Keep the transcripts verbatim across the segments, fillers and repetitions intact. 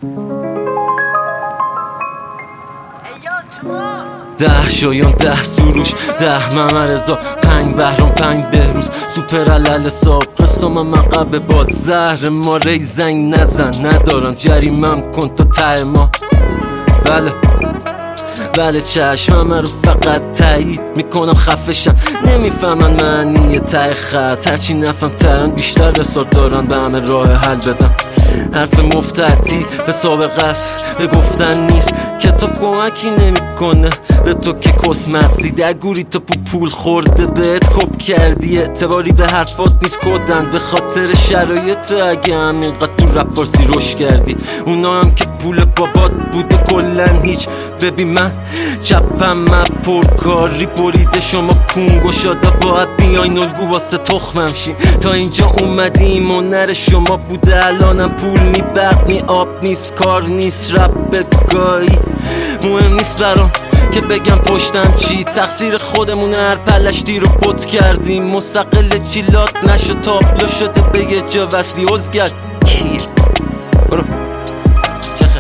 ده شایان ده سروش ده ممرزا پنج بهرام پنج بهروز سوپر علل ساب قسم مقب باز زهر ما ری زنگ نزن ندارم جریمم کن تا ته ما. بله بله چشمم رو فقط تایید میکنم خفشم نمیفهمن معنی ته خط هرچی نفهم ترن بیشتر رسال دارن به همه راه حل بدم. حرف مفتتی به سابقه است به گفتن نیست کتاب کمکی نمیکنه به تو که کسمت زیده گوری تا پو پول خورده بهت کپ کردی اعتباری به حرفات نیست کدن به خاطر شرایط اگه همینقدر تو رپ فارسی روش کردی اونا هم که پول بابات بوده کلن هیچ. ببین من چپم من پرکاری بریده شما کونگو شده باید بیاین الگو واسه تخمم شین تا اینجا اومدیم و نر شما بوده الانم پول نی برق نی آب نیست کار نیست رپ بگایی مهم نیست برام که بگم پشتم چی تقصیر خودمونه هر پلشتی رو بوت کردیم مستقل چیلات نشد تابلو شده به یه جا وصلی ازگر کیر برو چخه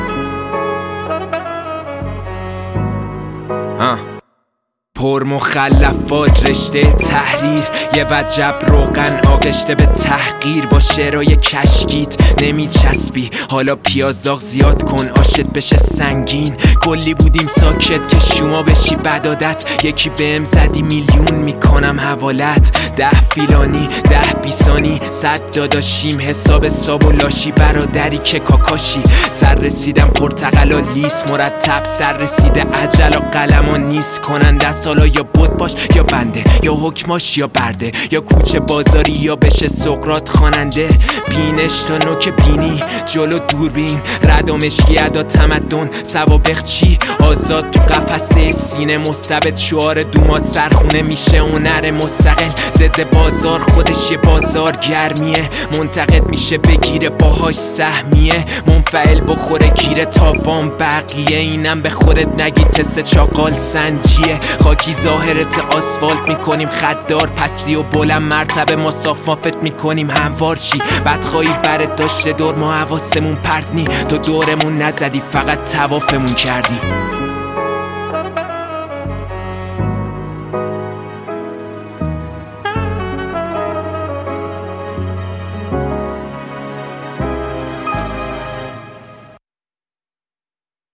آه پر مخلفات رشته تحریر یه وجب روغن آغشته به تحقیر با شعرهای کشکیت نمیچسبی حالا پیاز داغ زیاد کن آشت بشه سنگین کلی بودیم ساکت که شما بشی بدادت یکی بهم زدی میلیون میکنم حوالت ده فیلانی ده بیسانی صد داداشیم حساب ساب و لاشی برادری که کاکاشی سر رسیدم پرتقلا لیس مرتب سر رسیده عجل و قلم و نیست کننده سالا یا بود باش یا بنده یا حکماش یا برده یا کوچه بازاری یا بشه سقراط خواننده بینش تا نوک بینی جلو دوربین رد و مشکی ادا تمدن سوابق چی آزاد تو قفسه سینه مستبد شعار دومات سرخونه میشه هنر مستقل ضد بازار خودش یه بازار گرمیه منتقد میشه بگیره باهاش سهمیه منفعل بخوره گیره تاوان بقیه اینم به خودت نگی تست چاقال سنجیه خاکی ظاهرت آسفالت میکنیم خددار پسی و بلند مرتبه ما صاف مافت میکنیم هموار چی بدخواهی برت داشته دور ما حواسمون پرت نی تو دورمون نزدی فقط توافمون کردی.